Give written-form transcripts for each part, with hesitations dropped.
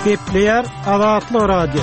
Gepleyer Azatlyk Radio.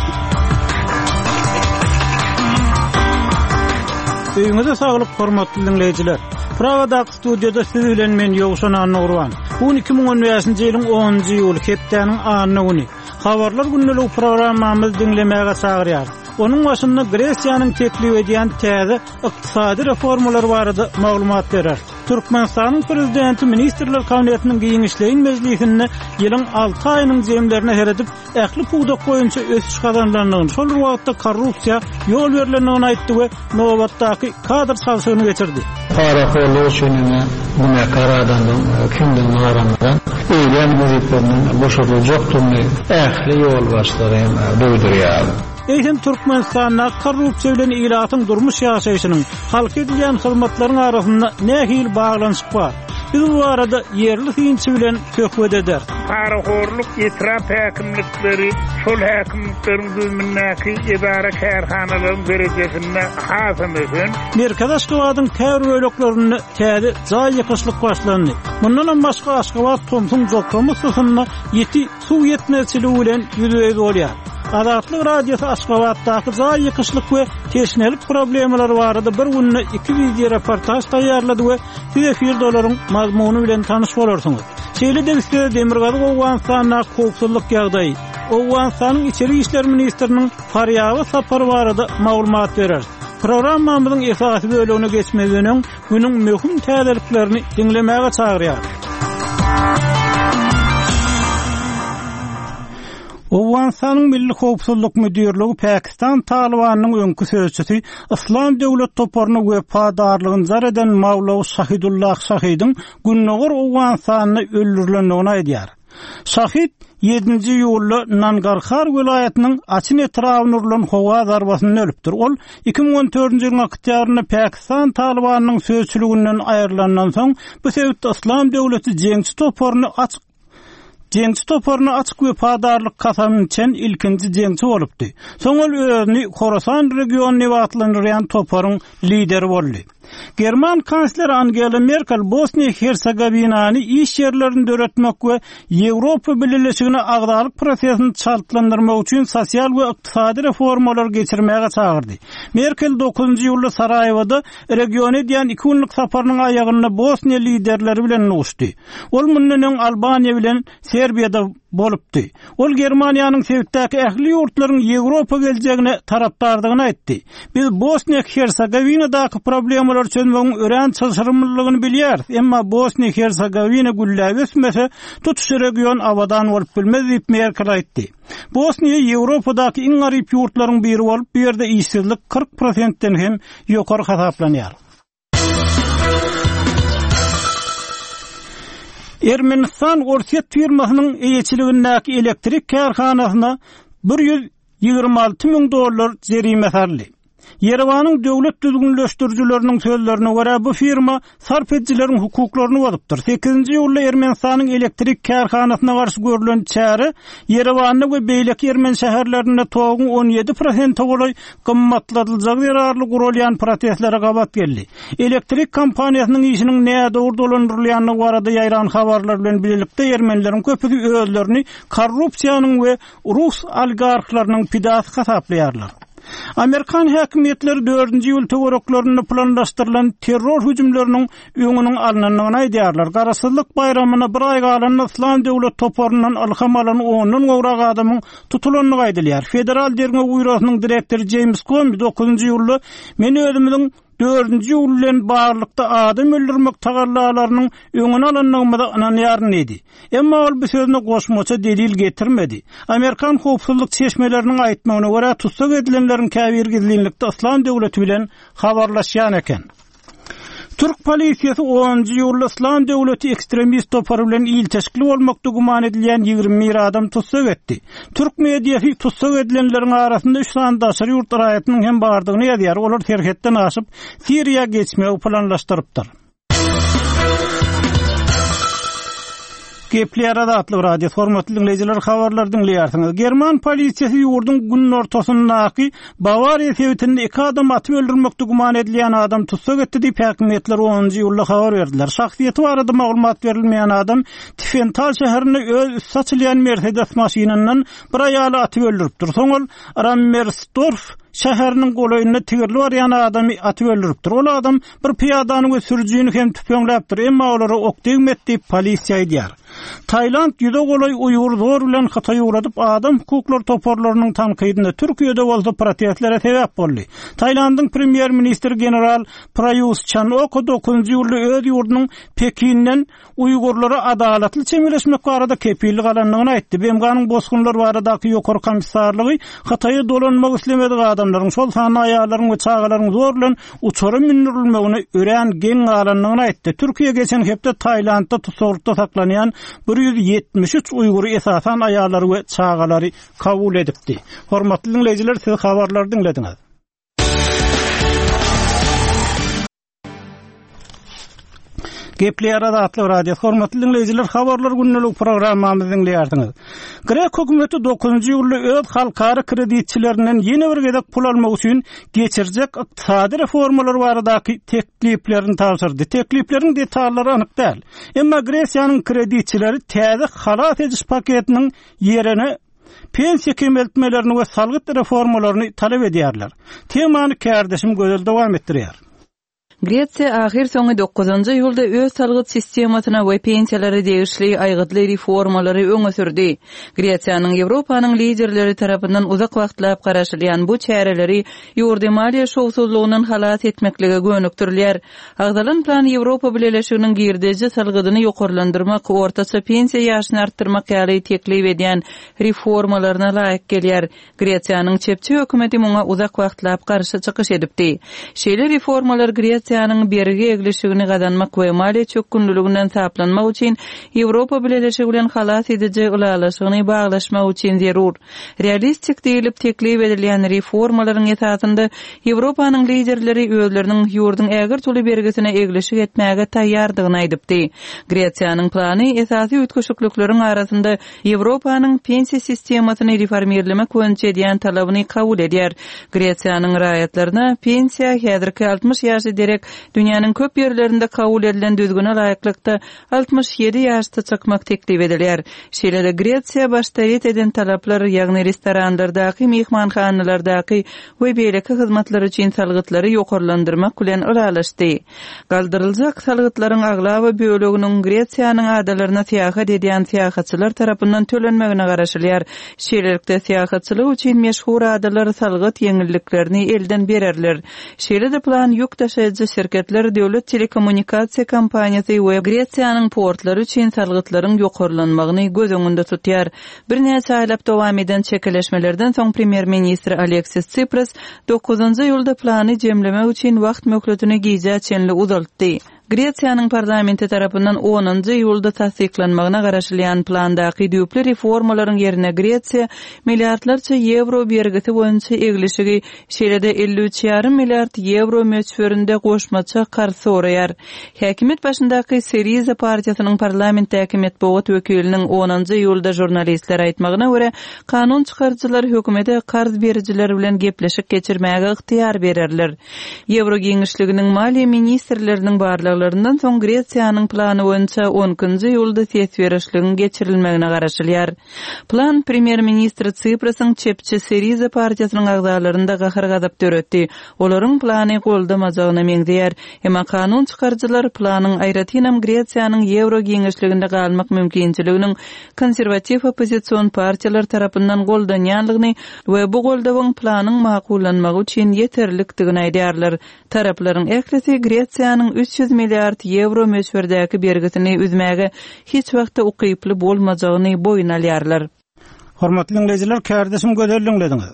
Öýüňize saglyk, hormatly dinleýijiler. Pragada studiyada siz bilen men Ýowşan Anurwan. Bu 2015-nji ýylyň 10-njy ýyly hepdeniň anyny güni. Habarlar günlük programmamyzy dinlemäge çagyrýar. Onun başynda Gresiýanyň teklip edýän täze ykdysady reformalar barada maglumat berer. Türkmenistanyň prezidenti Ministrler Kabinetiniň giňişleýin mejlisinde ýylyň 6 aýynyň jemlerine heredip, ähli puwdak boýunça ösüş kazanýanlygyny, şol wagtda korrupsiýa ýol berilendigini aýtdy we nobatdaky kadr çalşygyny geçirdi. Paraxorlyk üçin buna karadandan kimden aramadan eýlen gözüklerinin boşalacakdyny ähli ýol başlary duýdurýar. Eýsem Türkmenistanda korrupsiýa bilen ýylatyň durmuş ýaşaýyşynyň halk edilýän hyzmatlaryň arasynda nähil baglanyşyk bar. Biz bu arada yerli synçy bilen söhbet eder. Paraxorlyk etraf häkimlikleri, şol häkimlikleriň düzmündäki idara kärhanalaryň derejesinde hasam eken. Merkez Aşgabatyň käwr böleklerini täze jaý ýykyşlyk başlandy. Mundan başga Aşgabat Tomsun Jokamy sysyna ýeti suw ýetmezçiligi bilen ýüzüge bolýar. Azatlyk radiosu Aşgabatdaky jaý ýykyşlyk we teşnelik problemler barada bir günde 2 video reportaj taýýarlady we siz efirde olaryň mazmuny bilen tanyş bolarsyňız. Şeýle de Demirgazy Owganstanyň howpsuzlyk ýagdaýy, Owganstanyň içeri işler ministriniň Faryagy sapary barada maglumat berer. Programmamyzyň esasy bölügine geçmeden günüň möhüm täzeliklerini dinlemäge çagyrýar. Owganstanyň Milli Howpsuzlyk Müdürligi Pakistan Talibanynyň öňkü sözçüsi Islam döwlet toparyny we padarlygyny jar eden Mawlaw Shahidullah Shahidiň günnogur Owganstanyny öldürilendigini aýdýar. Shahid 7-nji ýyly Nangarhar welaýatynyň Açyn etrawyny urulan howa zarbasyny ölüpdir. Ol 2014-nji ýylyň oktýabrynda Pakistan Talibanynyň sözçüliginden aýrylandan soň bu sebäpde Islam döwleti Jeňçi toparyny açyk we padarlyk kasamyny çen ilkinji jeňçi bolupdy. Soň ol özüni Khorasan regionuny wagtlandyrýan toparyň lideri boldy. German kansleri Angela Merkel Bosniýa-Hersegowinyny iş ýerlerini döretmek we Ýewropa Birleşigine agdalyk prosesini çaltlandyrmak üçin sosial we ykdysady reformalar geçirmäge çagyrdy. Merkel 9-njy ýylda Saraýewoda regiona diýen 2 günlük saparynyň aýagyna Bosniýa liderleri bilen uçdy. Ol mundan Albaniýa bilen Serbiýada bolupdy. Ol Germaniýanyň sebäpdäki ähli ýurtlaryň Ýewropa geljegine tarapdardygyny aýtdy. Biz Bosniýa-Hersegowinydaky problemler çözmegiň ören çyşyrmylygyny bilýär, emma Bosniýa-Hersegovina güllä ösmese tutuş region awadan bolup bilmez diýip Merkel aýtdy. Bosniýa Ýewropadaky iň garyp ýurtlaryň biri bolup, bu ýerde işsizlik 40%den hem ýokary hasaplanýar. Ermenistan Orset firmasynyň eýeçiligindäki elektrik kärhanasyna $126.000 jerime sarly. Yerewanyň döwlet düzgünleşdirjileriniň sözlerine görä bu firma sarp edijileriň hukuklaryny bozupdyr. 8-nji ýylda Ermenistan'yň elektrik kärhanasyna garşy görülen çäre Yerewanyň we beýleki Ermeni şäherlerinde togyň 17% goly gymmatladyljak zararly gurulýan protestlere gabat geldi. Elektrik kompaniýasynyň işiniň näde urdulandyrylýanyny barada ýaýran habarlar bilen birlikde Ermenileriň köpügi özlerini korrupsiýanyň we Rus oligarklarynyň pidasy hasaplaýarlar. Amerikan häkimetleri 4-nji ýyl töwereklaryny planlaşdyrylan terror hüjümleriniň öňüniň alnanyny aýdýarlar. Garasyzlyk bayramyna bir aý galan Islam döwlet toparynyň ilham alan 10-dan gowrak adamyň tutulanlygy aýdylýar. Federal derňe buýrugynyň direktori James Comey 9-njy ýylda men özümiň 4-nji ýyl bilen barlykda adam öldürmek tagallalarynyň öňüne alanlygyna inanýaryn edi. Emma ol bu sözüne goşmaça delil getirmedi. Amerikan howpsuzlyk çeşmeleriniň aýtmagyna görä tutsak edilenleriň käbir gizlilikde Islam döwleti bilen habarlaşýan eken. Türk polisiýasy 10-njy ýylda Islam döwleti ekstremist topary bilen ilteşkili bolmakda guman edilýän 20 adam tutsak etdi. Türk mediýasy tutsak edilenleriň arasynda 3 sandaşary ýurt raýatynyň hem bardygyny ýazýar. Olar terhetden aşyp Siriýa geçmegi planlaşdyrypdyr. Gepler adatly radio hormatly dinleyijiler habarlar dinleýärsiňiz. German polisiýasy ýurdun günün ortasyndaky Bavariýa şeýletinde 2 adam atyp öldürmekde guman edilýän adam tutsak etdi diýip häkimetler 10-njy ýylda habar berdiler. Şahsiýeti barada maglumat berilmeýän adam Tiefenthal şäherine öz saçylýan Mercedes maşynyndan bir aýaly atyp öldüripdir. Soňal Rammersdorf şäheriniň golaýyna tigirli barýan adamy atyp öldüripdir. Ol adam bir piýadanyň sürjüýüni hem tüpeňläpdir. Emma olary ok degmetdi polisiýa aýdýar. Tayland ýüde golay Uygur zor bilen Xatay uradyp adam hukuklar toparlarynyň tanqidine Türkiýede bolsa protestlere sebäp boldy. Taylandyň premier ministri general Prayut Chan-ok 9-njy ýylda öz ýurdunyň Pekinden Uygurlara adalatly çemeleşmek barada kepillik alanlygyny aýtdy. Bemganyň bosgunlar baradaky ýokary komissarlygy Xataýa dolanmak islemedik adamlaryň şol sany aýallaryň we çagalaryň zor bilen uçary mindirilmegine ören geň alanlygyny aýtdy. Türkiýe geçen hepde Taylandda tutsakda saklanýan 173 Uygur esasan aýallary we çagalary kabul edipdi. Hormatly dinleyijiler, siz habarlary dinlediňiz. Gepler adatly radio hormatly dinleyijiler, habarlar günlük programmamyzy dinleýärsiňiz. Grek hökümeti 9-njy ýylda öz halkary kreditçilerinden ýene bir gedek pul almak üçin geçirjek ykdysady reformalar baradaky tekliplerini tapşyrdy. Tekliplerin detallary anyk däl. Emma Gresiýanyň kreditçileri täze halat ediş paketiniň ýerine pensiya kemeltmelerini we salgyt reformalaryny talep edýärler. Temany kärdeşim gözel dowam etdirýär. Gretsiýa ahir soňy 9-njy ýylda öz salgyt sistemasyna we pensiýalary degişli aýgytly reformalary öňe sürdi. Gretsiýanyň Ýewropanyň liderleri tarapyndan uzak wagtlap garaşylýan bu çäreleri ýurdy maliýe şowsuzlygynyň halat etmeklige gönükdirilýär. Agdalan plan Ýewropa Birleşiginiň girdeji salgydyny ýokarlandyrmak, ortaça pensiýa ýaşyny artdyrmak ýaly teklip edýän reformalaryna laýyk gelýär. Gretsiýanyň çepçi hökümeti muňa uzak wagtlap garşy çykyş edipdi. Şeýle reformalar Gretsiýanyň bergi egleşigini gadanmak we maliýe çökünlüliginden saplanmak üçin Ýewropa Birleşigi bilen halat ediji ulalaşygyny baglaşmak üçin zerur. Realistik diýilip teklip edilýän reformalaryň esasynda Ýewropanyň liderleri özleriniň ýurdun ägir tuly bergisine egleşik etmäge taýýardygyny aýdypdy. Gretsiýanyň plany esasy ütköşüklükleriň arasynda Ýewropanyň pensiya sistemasyny reformerlemek boýunça edýän talabyny kabul edýär. Gretsiýanyň raýatlaryna pensiya häzirki 60 ýaşy derek dünýäniň köp ýerlerinde kabul edilen düzgüne laýyklykda 67 ýaşda çykmak teklip edilýär. Şeýle-de Gretsiýa baştaýet eden talaplar, ýagny restoranlardaky, mehmanhanalardaky we beýleki hyzmatlar üçin salgytlary ýokarlandyrmak bilen ulalaşdy. Galdyryljak salgytlaryň aglawy böleginiň Gretsiýanyň adalaryna syýahat edýän syýahatçylar tarapyndan tölenmegine garaşylýar. Şeýlelikde syýahatçylyk üçin meşhur adalar salgyt ýeňilliklerini elden bererler. Şeýle-de plan ýük taşıýjy şirketler, döwlet telekommunikasiýa kompaniýasy we Gretsiýanyň portlary üçin salgytlaryň ýokarlanmagyny göz öňünde tutýar. Bir näçe aýlap dowam eden çekeleşmelerden soň premier ministri Aleksis Tsipras 9-njy ýylda plany jemlemek üçin wagt möhletini giýje çenli uzaltdy. Gretsiýanyň parlamenti tarapyndan 10-njy ýylda tasdiklanmagyna garaşylýan plandaky düýpli reformalaryň ýerine Gretsiýa milliardlarça euro bergisi boýunça egleşigi, şeýle-de 53,5 milliard euro möçberinde goşmaça karşy soraýar. Häkimet başyndaky Syriza partiýasynyň parlamentdäki medeniýet wekiliniň 10-njy ýylda jurnalistler aýtmagyna görä, kanun çykarjylar hökümete karz berjiler bilen gepleşik geçirmäge yktyýar bererler. Euro giňişliginiň maliýe ministrleriniň barlyglaryndan soň Gretsiýanyň plany boýunça 10-njy ýylda tesberişliginiň geçirilmegine garaşylýar. Plan premier ministri Tsiprasyň çepçi Syriza partiýasynyň agzalarynda gahar gazap töretdi. Olaryň plany goldamajagyna meňzeýär. Emma kanun çykarjylar planyň aýratynam Gretsiýanyň euro giňişliginde galmak mümkinçiliginiň konserwatiw opozisiýon partiýalar tarapyndan goldanýanlygyny we bu goldawyň planyň makullanmagy üçin ýeterlikdigini aýdýarlar. Taraplaryň eklesi Gretsiýanyň 300 milliard euro möçberdäki bergisini üzmäge hiç wagtda ukyply bolmajagyny boyun alýarlar. Hormatly dinleyijiler, kärdeşim gözel dinlediňiz.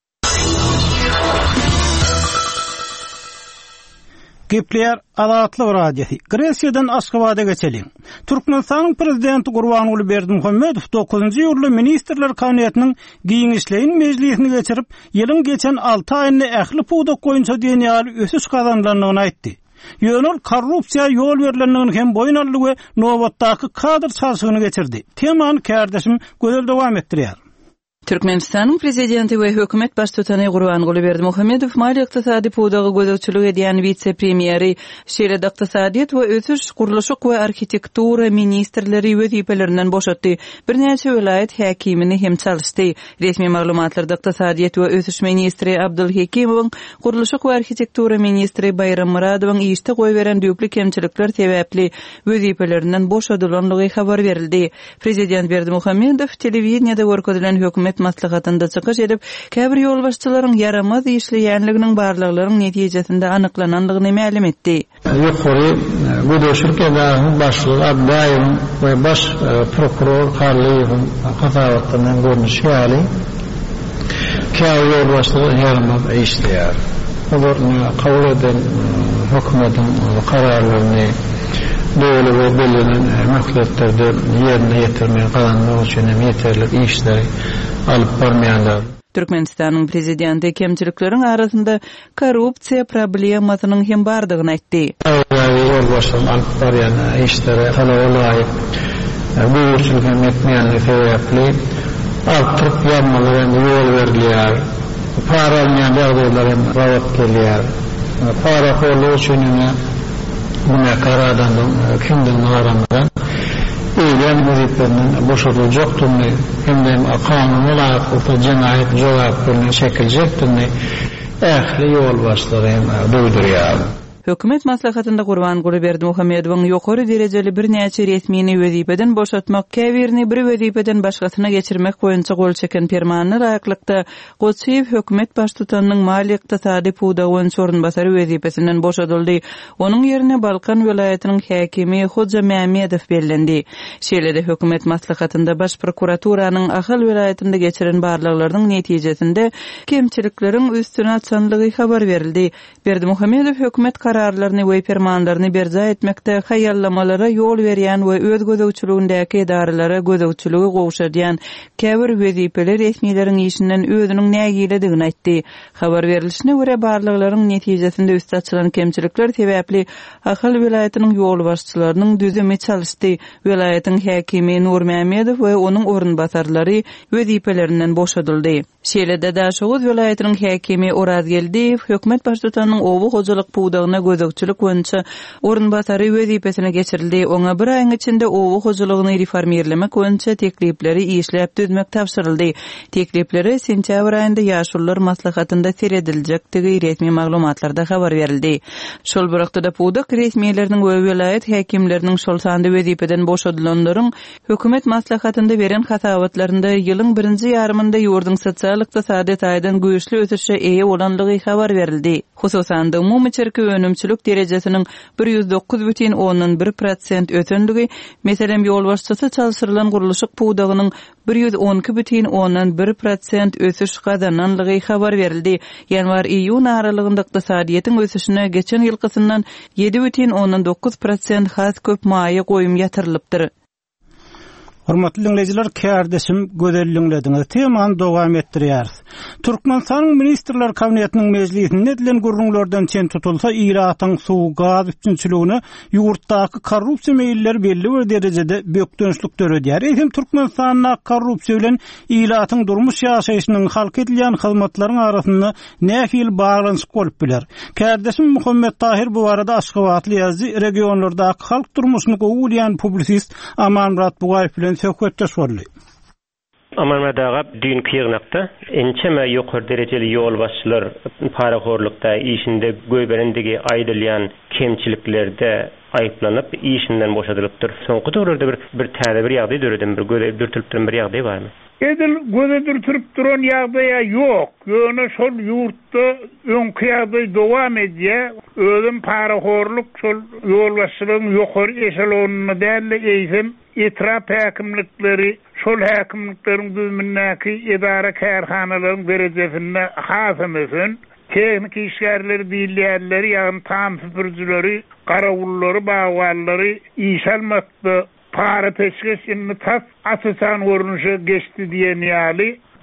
Gepler adatly radiosi. Gresiýadan Aşgabat'a geçelim. Türkmenistanyň prezidenti Gurbanuly Berdimuhammedow 9-njy ýylda ministrler kabinetiniň giňişleýin mejlisini geçirip, ýylyň geçen 6 aýyny ähli puwdak goýunça dünýäli ösüş kazandygyny aýtdy. Ýönül korrupsiýa ýol berilendigini hem boýnallygy nobatdaky kadr çalşygyny geçirdi. Temany kärdeşim gözel dowam etdirýär. Türkmenistanyň prezidenti we hökümet baş tutany Gurbanguly Berdimuhammedow mali ykdysady puwdagy gözegçilik edýän vitse-premieri, şeýle ykdysadyýat we ötüş, guruluşyk we arhitektura ministrleri wezipelerinden boşatdy. Birnäçe welaýat häkimini hem çalyşdy. Resmi maglumatlarda ykdysadyýat we ötüş ministri Abdulhekimowyň, guruluşyk we arhitektura ministri Bayram Muradowyň işde goýberen düýpli kemçilikler sebäpli wezipelerinden boşadylanlygy habar berildi. Prezident Berdimuhammedow telewizionyada görkezlen hökümet maslahatynda çykyş edip, käbir ýol başçylaryň yaramaz işleýänliginiň barlyklaryň netijesinde anyklananlygyny ma'lum etdi. Ýokary Gödöşürkedagyň başlygy Abdaýew we baş prokuror Harliýewiň hasabatyndan görnüşýäli. Käbir ýol başçylaryň yaramaz işleýär. Olar kabul eden hökümetin kararlaryny döwle we belirlenen maksatlarda ýerine ýetirmeye galanmak üçin ýeterli işler alyp barmaýanlar. Türkmenistanyň prezidenti kemçilikleriň arasynda korrupsiýa problemasynyň hem bardygyny aýtdy. Ýol başçylaryň alyp barýan işlere talabalar bu ýurtçylygyň etmeýänligi sebäpli artyp ýanmalar ýol berilýär. Para almayan ýagdaýlar rawat gelýär. Para horlugy üçin bu karadan kimden naramdan eýlen weziplerinin boşadyljakdyny hem de kanuny laýyklykda jinayet jogap berýän şekilde ähli ýol başçylary duýdurýar. Hökümet maslahatynda Gurbanguly Berdimuhammedowyň ýokary derejeli birnäçe resmini wezipeden boşatmak, käbirini bir wezipeden başgasyna geçirmek boýunça gol çeken fermanyny laýyklykda goçyp hökümet baş tutanynyň mali ykdysady puwdagy sorunbasary wezipesinden boşadyldy. Onuň ýerine Balkan welaýatynyň häkimi Hoja Mämedow bellendi. Şeýle-de hökümet maslahatynda baş prokuraturynyň Ahal welaýatynda geçiren barlyklaryň netijesinde kemçilikleriň üstüne açanlygy habar berildi. Berdimuhammedow hökümet kararlaryny we fermanlaryny berja etmekde haýallamalara ýol berýän we öz gözegçiligindäki edarelara gözegçiligi gowşadýan käbir wezipeler resmiýetiň işinden özüniň nägiledigini aýtdy. Habar berilişine görä barlyklaryň netijesinde üstü açylan kemçilikler sebäpli Ahal welaýatynyň ýol başçylarynyň düzemi çalyşdy. Welaýatyň häkimi Nur Mämedow we onuň orunbasarlary wezipelerinden boşadyldy. Şeýle-de Daşoğuz welaýatynyň häkimi Oraz Geldiýew hökümet baş tutanynyň owu hojalyk puwdagyna gözegçilik boýunça orunbasary wezipesine geçirildi. Oňa bir aýyň içinde owu hojalygyny reformerlemek boýunça teklipleri işläp düzmek tapşyryldy. Teklipleri sentýabr aýynda ýaşullar maslahatynda serediljektigi resmi maglumatlarda habar berildi. Şol bir wagtda puwdak resmiýetleriniň we welaýat häkimleriniň şol sandy wezipeden boşadylanlaryň hökümet maslahatynda beren hasabatlarynda ýylyň birinji ýarymynda ýurdun sosial ykdysady taýdan güýçli ötüşe eýe bolanlygy habar berildi. Hususan da umumy çerki önümçülük derejesiniň 109,1% ötendigi, meselem ýol başçysy çalşyrylan guruluşyk puwdagynyň 112,1% ötüş gazananlygy habar berildi. Ýanwar-iýun aralygynda ykdysadyýetin ötüşine geçen ýylkysyndan 7,9% has köp maýa goýum ýatyrylypdyr. Hormatly dinleyijiler, kärdeşim gözelliňlediňiz temany dowam etdirýär. Türkmenistanyň ministrler kabinetiniň mejlisinde edilen gurrunlardan çen tutulsa iratyň suw, gaz üçinçiligini ýurtdaky korrupsiýa meýilleri belli bir derejede bökdönçlük döredýär. Hem Türkmenistanyň korrupsiýa bilen iratyň durmuş ýaşaýyşynyň halk edilýän hyzmatlaryň arasynda nähil baglanyş bolup biler. Kärdeşim Muhammed Tahir bu arada Aşgabatly ýazdy, regionlardaky halk durmuşyny gowulýan publisist Amanmurat Bugaýew bilen söhbetde sorly. Amanmurat aga dünkü ýygnakda ençeme ýokary derejeli ýol başçylar paraxorlukda işinde göýberendigi aýdylýan kemçiliklerde aýplanyp işinden boşadylypdyr. Soňky döwürde bir täze bir ýagdaý döredin, bir dürtülipdiren bir ýagdaý barmy? Göze dürtüp duran ýagdaýa ýok. Ýöne şol ýurtda öňki ýagdaý dowam edýär. Özüm paraxorluk şol ýol başçylygyň ýokary eşelonuna däli eýsem etrap häkimlikleri, şol häkimlikleriň düzümindäki edara kärhanalaryň derejesinde hasymysyň, teknik işgärleri diýilýärleri, ýagny tam süpürjileri, garagullary, bagwallary iş almakda para peşkeşini tas asasan görünüşe geçti diyen ýaly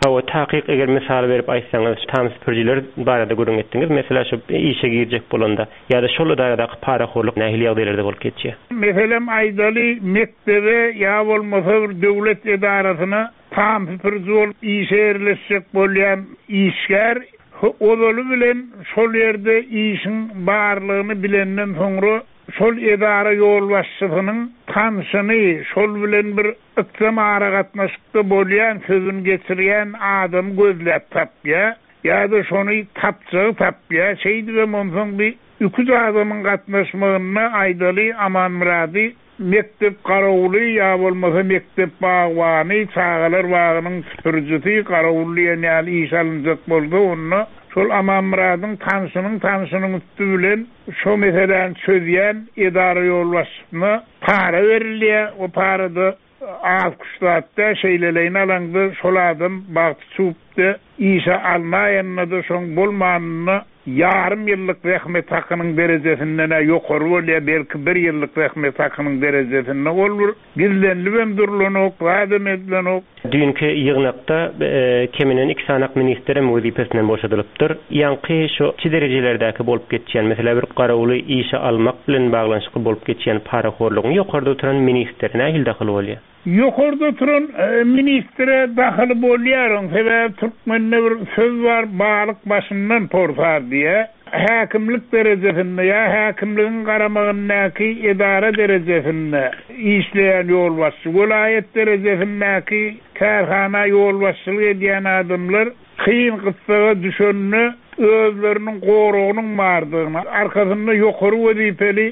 O tahqiq eger misal berip aýtsaňyz, tam süpürjiler barada görüň etdiňiz. Mesela şu işe girjek bolanda ýa-da şol daýrada paraxorluk nähili ýagdaýlarda bolup geçýär. Meselem aýdaly mektebe ýa bolmasa bir döwlet edarasyna tam süpürji bolup işerleşik bolýan işgär odaly bilen şol ýerde işin barlygyny bilenden soňra şol edara ýol başçysynyň tanşyny şol bilen bir ıksam aragatnaşykda bolýan sözün geçirýän adam gözläp tapýa ýa-da şonu tapýa şeýdi we monsoň bir 2 adamyň gatnaşmagyna aýdaly Aman Murady mektep garawly ýa bolmasa mektep bagwany çağalar bagynyň süpürjisi garawly ýaly iş alınjak boldy onu şol Aman Muradyň tanşynyň üstü bilen şo meselen çözýän edara ýolbaşçysyna para berilýär. O parada az kuşlatda şeýleleýin alandy şol adam bagty çupdy işe almaýanna da şoň bolmanyny yarım ýyllyk rahmet hakynyň derejesinde ýokary bolýar, belki 1 ýyllyk rahmet hakynyň derejesinde bolur. Birlenlibem durlanok, adam edlenok. Dünkü ýygnakda keminen 2 sanak ministeri wezipesinden boşadylypdyr. Ýanky şu derejelerdäki bolup geçýän, mesela bir garawly işe almak bilen baglanşyk bolup geçýän paraxorlygyň ýokarda oturan ministerine nähili daxil bolýar? Ýokarda oturan ministre daxil bolýar. Sebäbi türkmende bir söz bar, balyk başyndan portar diye. Häkimlik derejesinde ýa häkimligiň garamagyndaky edara derejesinde işleýän ýolbaşçy, welaýet derejesindäki karhana ýolbaşçylyk edýän adamlar kıyın kıssaga düşönünü özlerinin goruğunun mardygyny arkasynda ýokary wezipeli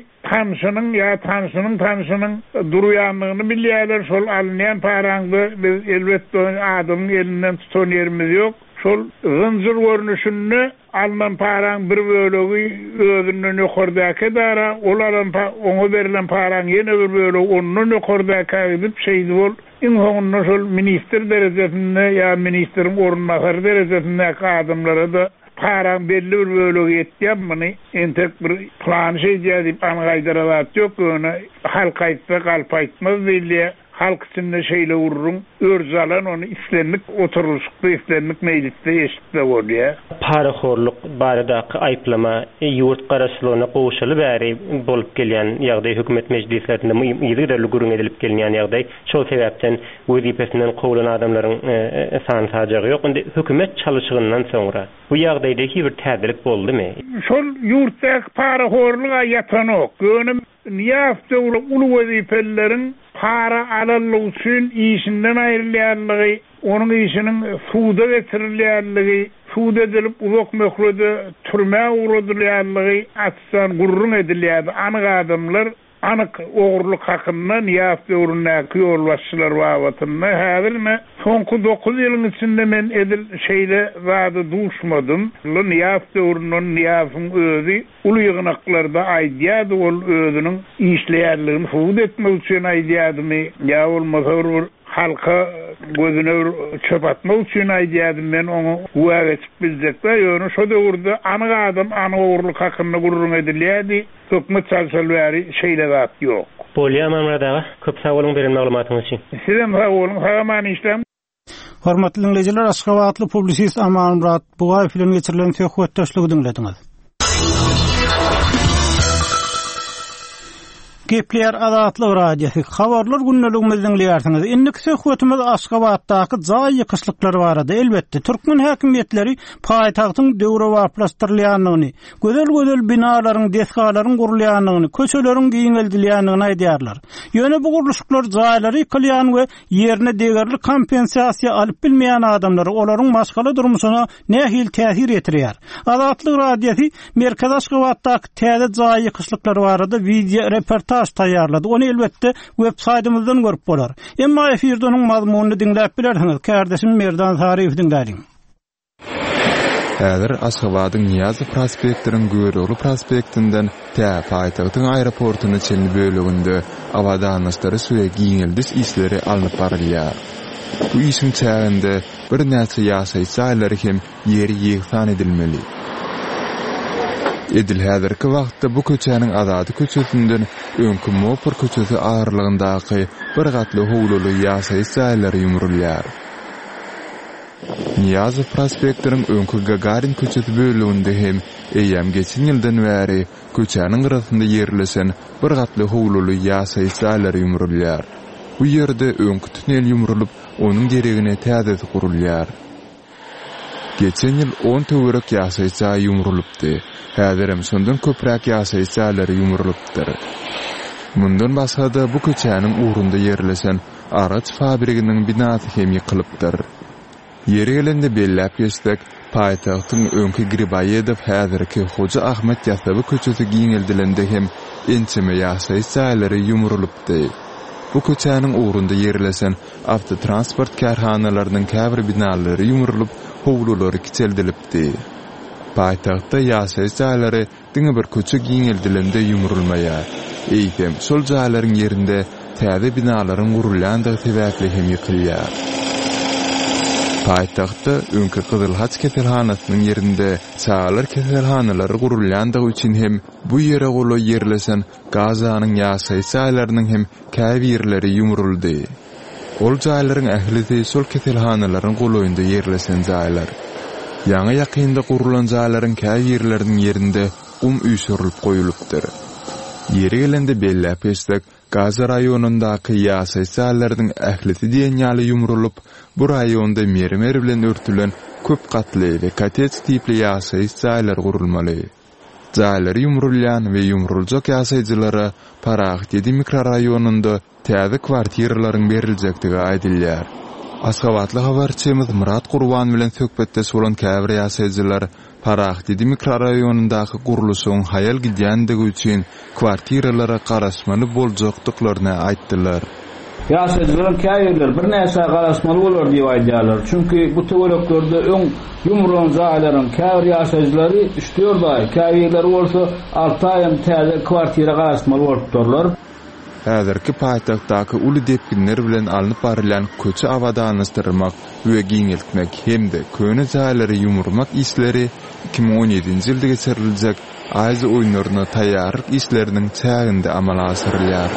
tanşynyň duruyanlygyny bilýärler. Şol alynýan paraňdy biz elbetde adamyň elinden tutan ýerimiz ýok. Şol zynjyr görnüşünde alman paraň bir bölegi özünden ýokardaky dara, olaryň oňa berilen paraň ýene bir bölegi ondan ýokardaky edip şeýdi bol. Inhonda şol minister derejesinde ýa ministeriň orunmasary derejesinde adamlara da paraň belli bir bölegi etýärmi? Entek bir plan şeýdi diýip aňgaýdyralar ýok, onu halk aýtsa galp aýtmaz diýilýär. Halk içinde şeyle vururun, örzalan onu islenlik oturuluşukta, islenlik mecliste eşitde bolýar. Paraxorluk baradaky aýplama ýurt garaşlygyna goşuly bäri bolup gelýän ýagdaý hökümet meclislerinde ýygyda gurun edilip gelýän ýagdaý. Şol sebäpden wezipesinden gowulan adamlaryň sany tajagy ýok. Indi hökümet çalyşygyndan soňra bu ýagdaýda bir täzelik boldymy? Şol ýurtdaky paraxorluga ýatanok, gönüm niýafda ulu wezipeleriň para alanlyk üçin işinden aýrylýanlygy, onun işiniň suda getirilýänligi, suda edilip uzak möhrede türme uğradylýanlygy atsan gurrun edilýär. Anyk adamlar anyk ogurluk hakyndan ýafda urunnaky ýolbaşçylar wagtynda häzirme soňky 9 ýylyň içinde men edil şeýle wada duşmadym. Ýafda urunun ýafyň özi uly ýygnaklarda aýdýady, ol özüniň işleýärligini suda etmek üçin aýdýadymy ýa bolmasa bir halka gözüne çöp atmak üçin aýdýadym men onu wagtyp biljekde ýöne şo döwürde anyk adam anyk ogurluk hakynda gurrun edilýärdi. Hökümet çalşylary şeýle zat ýok. Bolýar Mamradaga köp sag bolun beren maglumatyňyz üçin. Sizem sag bolun, haýman işlem. Hormatly dinleyijiler, Aşgabatly publisist Aman Murad Bugaýew bilen geçirilen söhbetdeşligi dinlediňiz. Gepler Azatly radiosi habarlar günneligimizden diýersiňiz. Indiki söhbetimiz Aşgabatdaky jaý ýykyşlyklar barada. Elbetde türkmen häkimetleri paýtagtyň döwre waplastyrylýanlygyny, gözel binalaryň, deskalaryň gurulýanlygyny, köçeleriň giňeldilýänligini aýdýarlar. Ýöne bu guruluşyklar jaýlary ýykylýan we ýerine degerli kompensiýasiýa alyp bilmeýän adamlary olaryň maşgala durmuşyna nähil täsir etirýär. Azatly radiosi Merkez Aşgabatdaky täze jaý ýykyşlyklar barada video reportaj taýýarlady. Onu elbetde web-saytymyzdan görüp bolar. Emma efirde onuň mazmunyny dinläp bilersiňiz. Kardeşim Merdan Sariýew dinlädiň. Häzir Aşgabatyň Niýazow prospektiniň Göýrügli prospektinden paýtagtyň aeroportuny çelni böleginde awadanlaşdary suya giňeldis işleri alınıp barylýar. Bu işin çäginde bir näçe ýaşaý saýlary hem ýeri ýygsan edilmeli. Edil häzirki wagtda bu köçäniň azady köçesinden öňkü Mopur köçesi agyrlygyndaky bir gatly howluly ýaşaý saýlary ýumrulýar. Niyazov prospektining öňkü Gagarin köçesi bölügünde hem eýem geçen ýyldan bäri köçäniň gyrasynda ýerlesen bir gatly howluly ýasaýçalar ýumrulýar. Bu ýerde öňkü tünel ýumrulup, onuň geregine täzesi gurulýar. Geçen ýyl 10 töwerek ýasaýça ýumrulupdy. Häzirem şondan köpräk ýasaýçalar ýumrulupdyr. Mundan başga da bu köçäniň uğrunda ýerlesen araç fabriginiň binasy hem ýykylypdyr. Yeri gelende belläp geçsek, paýtagtyň öňkü Gribaýedow häzirki Hoja Ahmet ýasaby köçesi giňeldilende hem ençeme ýasaýçalary ýumrulupdy. Bu köçäniň uğrunda ýerlesen avtotransport karhanalarynyň käbir binalary ýumrulup, howlulary kiçeldilipdi. Paýtagtda ýasaýçalary diňe bir köçe giňeldilende ýumrulmaýar. Eýtem şol jaýlaryň ýerinde täze binalaryň gurulýandygy sebäpli hem ýykylýar. Paýtagtda öňkü Kızılhaç keselhanasynyň ýerinde çağlar keselhanalary gurulýandygy üçin hem bu ýere goly ýerlesen Gazanyň ýasaýçalarynyň hem käbirleri ýumruldy. Ol jaýlaryň ählisi şol keselhanalaryň goloýunda ýerlesen jaýlar. Ýaňy ýakynda gurulan jaýlaryň käbirleriniň ýerinde üýsürilip goýulypdyr. Yeri gelende belläp geçsek, Gaza rayonundaky ýasaýçalaryň ählisi diýen ýaly ýumrulup, bu raýonda mermer bilen örtülen köp gatly we kotedж tipli ýasaýçalar gurulmaly. Jaýlar ýumrulýan we ýumruljak ýasaýjylara Parax dedi mikrorayonunda täze kwartiralaryň beriljekdigi aýdylýar. Aşgabatly habarçymyz Murat Gurban bilen söhbetde bolan käbir ýasaýjylar Parax dedi mikrorayonundaky guruluşyň hayal gidýändigi üçin kwartiralara garaşmaly boljakdyklaryny aýtdylar. Ýasaýjylaryň käbirler bir näse garaşmaly bolar diýip aýdýarlar. Çünki bu töwereklerde öň ýumrulan jaýlaryň käbir ýasaýjylary işliýarlar. Käbirler bolsa 6 aýym täze kwartira garaşmaly bolup durlar. Häzirki paýtagtdaky uly depginler bilen alınıp barylan köçe awadanystyrmak we giňeltmek hemde köne jaýlary ýumurmak işleri 2017-nji ýylda geçiriljek Aýzy oýunlaryna taýýarlyk işleriniň çäginde amala asyrylýar.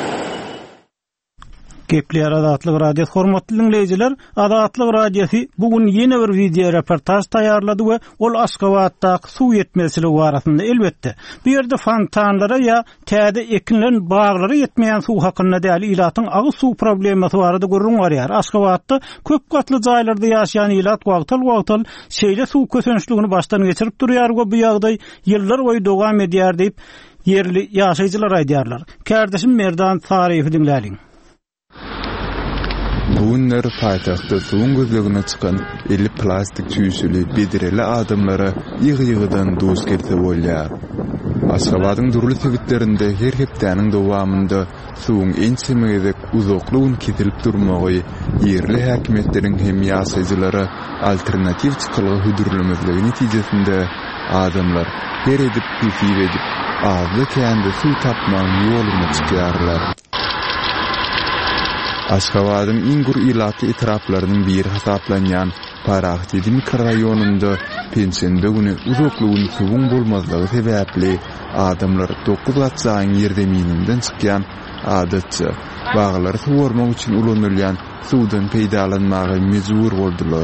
Gepler Adatlyk radio hormatly dinleýijiler, Adatlyk radiosi bugün ýene bir video reportaj taýýarlady we ol Aşgabatdaky suw ýetmezligi barasynda elbetde. Bu ýerde fontanlara ýa täze ekinlen baglary ýetmeýän suw hakynda däl ilatyň agy suw problemasy barada görüň barýar. Aşgabatda köp gatly jaýlarda ýaşaýan ilat wagtal şeýle suw kösençligini başdan geçirip durýar we bu ýagdaý ýyllar boýy dowam edýär diýip yerli ýaşaýjylar aýdýarlar. Kärdeşim Merdan taryfy dinläliň. Bu günler paýtagtda suwun gözlegine çykan 50 plastik tüýsüli bedireli adamlara ýygy-ýygydan dost gelse bolýar. Aşgabatyň durly sebitlerinde her hepdäniň dowamında suwun ençemegedek uzaklygyny kesilip durmagy ýerli häkimetleriň hem ýasaýjylara alternativ çykylygy hüdürlemezligi netijesinde adamlar her edip pisip edip azly kände suw tapmaň ýoluny çykýarlar. Aşgabatyň ingur ilaty etraplarynyň bir hasaplanýan Parax dedi mikrorayonunda pensiýende güni uzaklygyň suwun bolmazlygy sebäpli adamlar 9 gatsaň ýerde mininden çykýan adatça baglary suwarmak üçin ulanylýan suwdan peýdalanmagy mejbur boldular.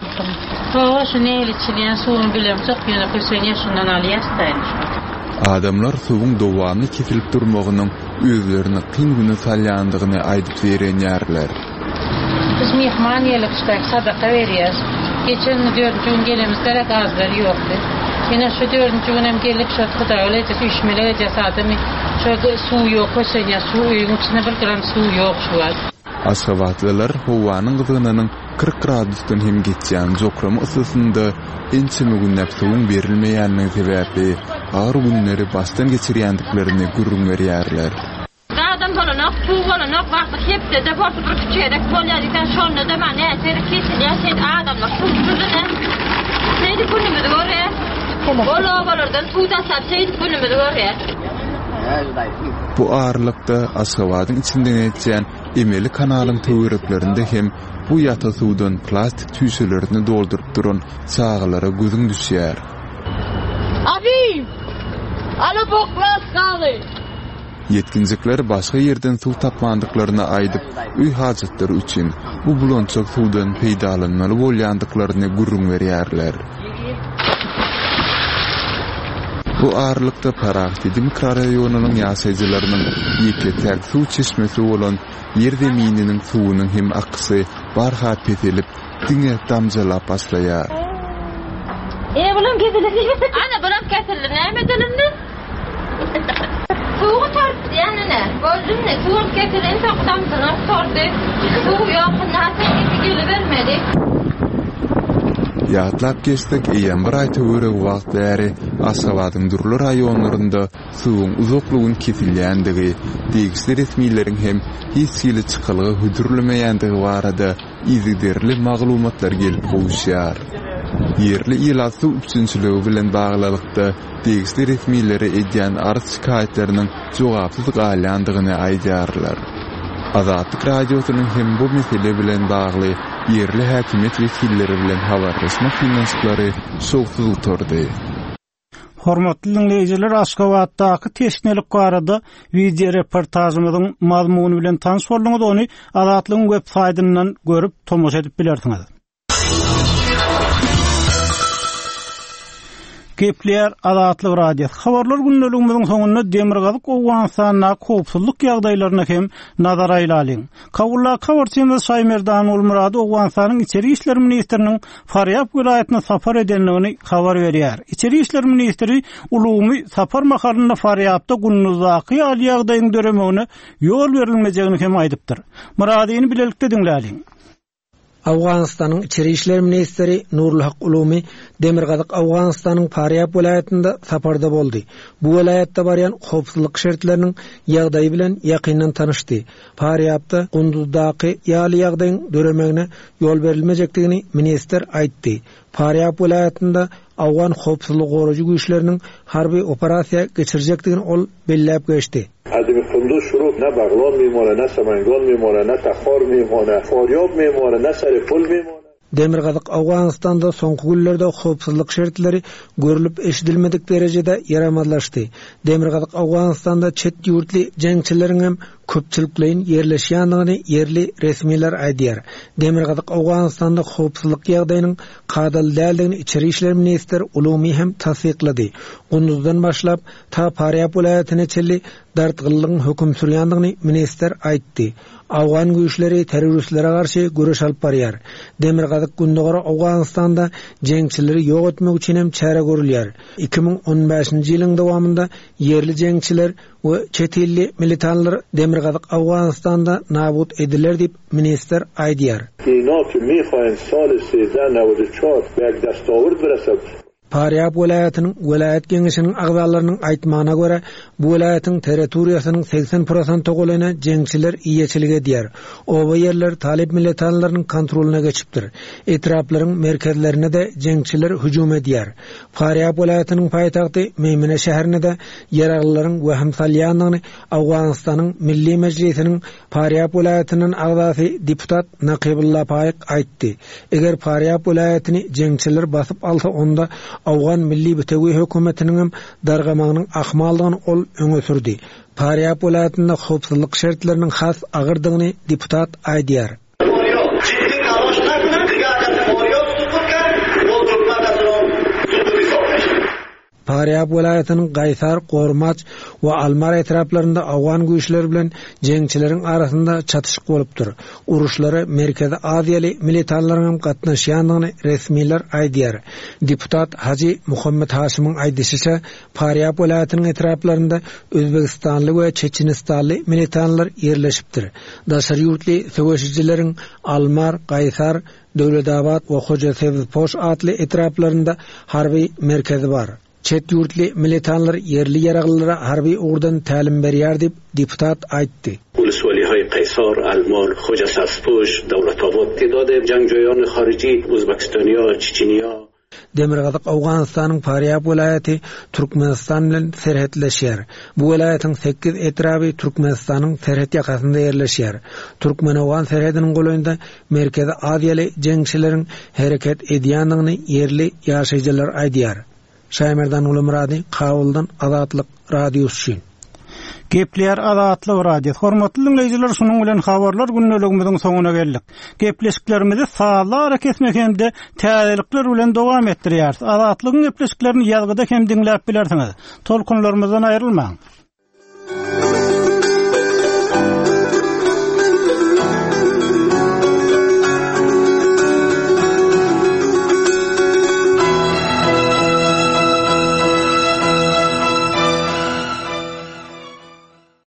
Adamlar suwun dowamly kesilip durmagynyň özlerini kyn güne salýandygyny aýdyp berenýärler. Biz mehman ýelikçilik sadaka berýäs. Geçen 4-nji gün gelemiz gerek azlar ýokdy. Ýene şu 4-nji günem gelip şu Hudaý öýle düşmeli jasadymy şu suw ýok, köşeňe suw ýygyň içine bir gram suw ýok şu an. Aşgabatlylar howanyň gyzynynyň 40 gradusdan hem geçýän jokramy ysysynda ençeme günnäp suwun berilmeýänligi sebäpli ağır günleri baştan geçirýändiklerini görüň berýärler. Adam bolanyk, suw bolanyk, wagty hepde de bolsa bir küçüýek bolýarykdan şonu da mene äter kesilýär, sen adamlar suwsuzdyna. Seni günümüzde görýär. Bolalardan suwda sapsaýdy günümüzde görýär. Bu ağırlykda Aşgabatyň içinde geçen emeli kanalyň töwereklerinde hem bu ýata suwdan plastik tüýselerini doldurup duran çağlara gözüň düşýär. Abi! Ala boklas galy. Yetkinjikler başga yerden suw tapmandyklaryna aýdyp, üý hajatları üçin bu bulonçak suwdan peýdalanmaly bolýandyklaryny gurrun berýärler. Bu ağırlıkta Parakti mikrorayonunyň ýaşaýjylarynyň ýeke-täk suw çeşmesi bolan yer zemininiň suwunyň hem akysy barhat petelip diňe damjalap başlaýar. Bulam kesildi. Ana bulam kesildi. Näme dilimni? Suwu tartdy ýanyna. Gözümni suwu kesildi, taqdamdyna tartdy. Suw ýaqynlasa gelip bermedi. Ýatlap geçdik eýen bir aýta göreg wagt bäri Aşgabatyň durly raýonlarynda suwuň uzaklygyny kesilýändigi, degişli resmiýlerin hem hiç ýyly çykylygy hüdürlemeýändigi barada izigderli maglumatlar gelip goýuşýar. Yerli ýyla suw üçinçiligi bilen baglykda degişli resmiýlere edýän arz şikaýetleriniň jogapsyz galýandygyny aýdýarlar. Azatlyk radiosynyň hem bu mesele bilen bagly yerli häkimet wekilleri bilen habarlaşma finanslary şowsuz oturdy. Hormatly dinleýijiler, Aşgabatdaky teşnelik barada video reportajymyzyň mazmuny bilen tanyş bolýaňyz ony Azatlyk web saýtyndan görüp tomoşa edip bilersiňiz. Kepler Azatlyk radio habarlar günneligimiziň soňunda Demirgazyk Owganstanyna howpsuzlyk ýagdaýlaryna hem nazar aýlalyň. Kawulla kawarçymyz Şaýmerdan Ulmurad Owganstanyň içeri işler ministriniň Faryab vilayatyna sapar edenligini habar berýär. İçeri işler ministri Ulumy sapar mahalynda Faryabda günnüzdaky ýaly ýagdaýyň döremegine ýol berilmejegini hem aýdypdyr. Muradyny bilelikde dinläliň. Awganistanyň içeri işler ministri Nurulhaq Ulumy Demirgazyk Awganistanyň Faryab vilayatynda saparda boldy. Bu vilayatda barýan howpsuzlyk şertleriniň ýagdaýy bilen ýakyndan tanışdy. Faryabda gündüzdaky ýaly ýagdaýyň döremegine ýol berilmejekdigini minister aýtdy. Faryab vilayatynda Awgan howpsuzlyk goruju güýçleriniň harby operasiýa geçirjekdigini ol belläp geçdi. عدم فندق شروع نه بغلان میمونه نه سمنگان میمونه نه تخار میمونه فاریاب میمونه نه سر پل میمونه. Demirgazyk Awganistanda soňky günlerde howpsuzlyk şertleri görülüp eşidilmedik derejede ýaramazlaşdy. Demirgazyk Awganistanda çet ýurtly jeňçileriň hem köpçüliklerin yerleşýändigini yerli resmiýetler aýdýar. Demirgazyk Awganistanda howpsuzlyk ýagdaýynyň gadal däldigini içeri işler ministri Ulumy hem tasdiklady. Gündüzden başlap ta Faryab vilayatyna çelli dartgyllygyň höküm sürýändigini minister aýtdy. Awgan güýçleri teröristlere garşy görüş alyp barýar. Demirgazyk gündügara Awganistanda jeňçileri ýok etmek üçin hem çäre görülýär. 2015-nji ýylyň dowamında yerli jeňçiler we çet elli militanlar Demirgazyk Awganistanda nabut ediler diýip minister aýdýar. Faryab vilayatynyň vilayat geňişiniň agzalarynyň aýtmagyna görä, bu vilayatyň territoriýasynyň 80% golyny jeňçiler iýeçilik edýär. Oba ýerler talip militanlarynyň kontrolyna geçipdir. Etraplaryň merkezlerine de jeňçiler hüjum edýär. Faryab vilayatynyň paýtagty Meýmene şäherine de ýaraglylaryň wehim salýandygyny Awganistanyň Milli Mejlisiniň Faryab vilayatynyň agzasy deputat Naqibulla Paýyk aýtdy. Eger Faryab vilayatyny jeňçiler basyp alsa, onda Awgan milli bütegi hökümetiniň dargamagynyň ahmaldygyny ol öňe sürdi. Faryab vilayatynda howpsuzlyk şertleriniň has agyrdygyny deputat aýdýar. Faryab vilayatynyň Gaýsar, Gormaç we Almar etraplarynda Awgan güýçleri bilen jeňçileriň arasynda çatışyk bolupdyr. Uruşlara Merkezi Aziýaly militanlaryň gatnaşýandygyny resmiýetler aýdýar. Deputat Haji Muhammed Haşimyň aýdýşyça, Faryab vilayatynyň etraplarynda Özbegistanly we Çeçenistanly militanlar ýerleşipdir. Daşary ýurtly söwüşçileriň Almar, Gaýsar, Döwledabad we Hoja-Sebizpoş atly etraplarynda harby merkezi bar. Çet ýurtly militanlar yerli ýaraglylara harby ugurdan tälim berýär diýip deputat aýtdy. Uluswalihay Qaysar, Almar, Hoja-Sebizpoş, Döwledabad tedadı jangjoýan harici Özbekistanya, Çeçeniýa. Demirgazyk Awganistanyň Faryab vilayaty Türkmenistan bilen serhetleşýär. Bu vilayatyň 8 etrapy Türkmenistanyň serhet ýakasynda ýerleşýär. Türkmen-Awgan serhetiniň goýunda Merkezi Aziýaly jeňçileriň hereket edýändigini yerli ýaşaýjylar aýdýar. Şaýmerdan Ulumrady, Kabuldan Azatlyk radiosu. Gepler Azatlyk radio. Hormatly dinleyijiler, şunuň bilen habarlar günneligimiziň soňuna geldik. Gepleşiklerimizi sağlara kesmekende täzelikler bilen dowam etdirýär. Azatlygyň gepleşiklerini ýazgyda hem dinläp bilersiňiz. Tolkunlarymyzdan aýrylmaň.